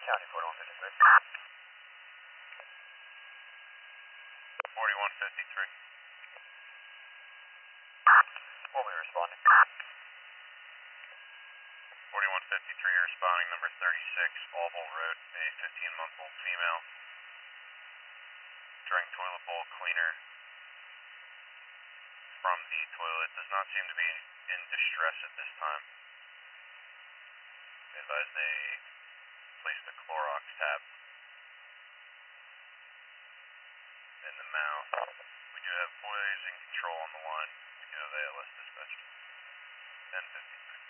County 4153. 4153. We'll be responding. 4153 responding, number 36, Alville Road, a 15-month-old female. Drank toilet bowl cleaner from the toilet, does not seem to be in distress at this time. Advise they place the Clorox tab in the mouth. We do have boys in control on the line. We do have ALS dispatch. 1053.